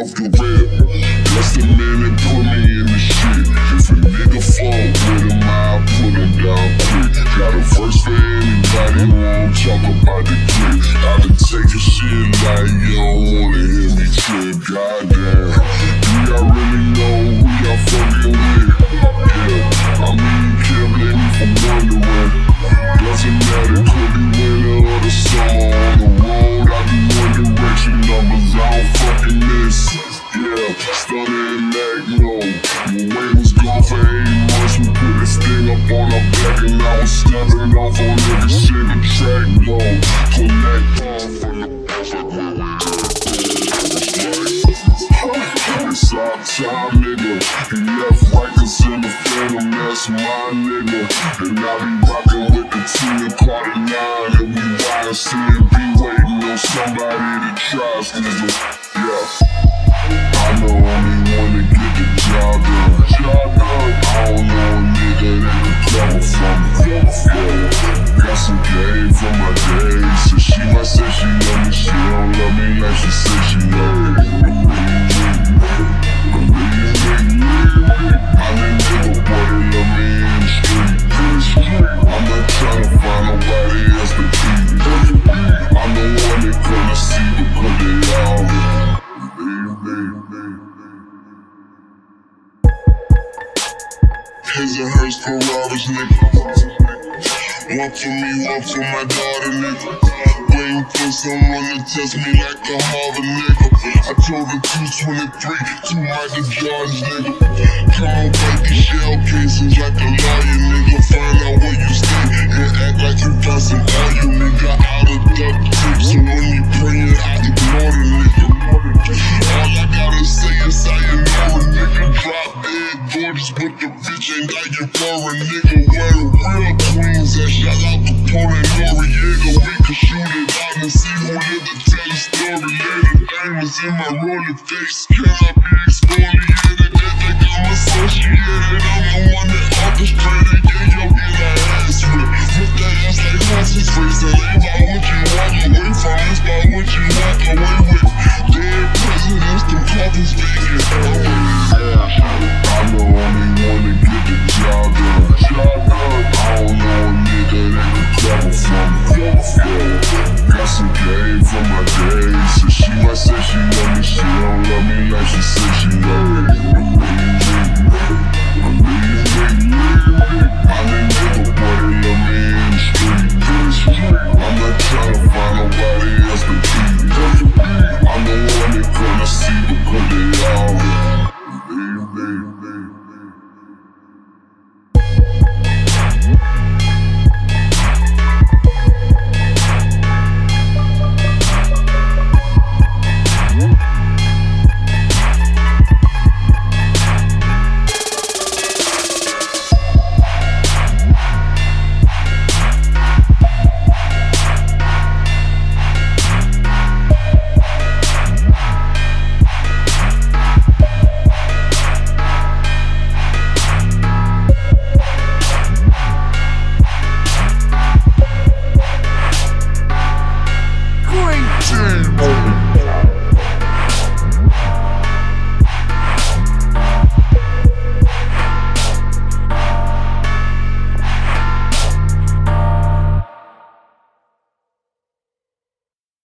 off the rip. That's the man that put me in the shit. If a nigga fuck with him, I'll put him down quick. Got a verse for anybody who won't talk about the clip. I been taking shit like you don't wanna hear me trip. Goddamn, do y'all really know who y'all fucking with? Yeah, I mean, you can't blame me for wondering. Doesn't matter, could be winter or the summer. On the road, I do one direction numbers, I don't fucking miss. Yeah, started in Magno. My weight was gone for 8 months. We put this thing up on our back, and I was stepping off on every single track. No, collect on from the bus like where we at. It's our time, nigga. He left Rikers in the Phantom, that's my nigga. And I be rockin' with the team in Carter 9. And we YNC be waiting on somebody to trust, nigga. Yeah, I know only one to get the job done. I don't know a nigga that can cover from me. Yeah, got some game from my days. So she might say she love me, she don't love me like she said she love me. His and hers for robbers, nigga. One for me, one for my daughter, nigga. Waiting for someone to test me like a Harvard, nigga. I told her 223, 2 Michael Jordans, nigga. Come on, break your shell cases like a lawyer, nigga. Find out where you stay and act like you got some oil, nigga. Out of duct tape, so when you praying, I ignore the nigga. All I gotta say is sayonara, nigga. Drop dead gorgeous, but the bitch ain't got you for a nigga. Where the real queens at? Shout out Capone and Noriega. We can shoot it out and see who live to tell the story later. Diamonds in my rolling face, can I be exfoliated? They think I'm associated, I'm the one that orchestrated. Yeah, yo, get that ass ripped. Flip that ass like horses racing. Ain't about what you walk away from, it's about what you walk away with. Dead presidents, them coffins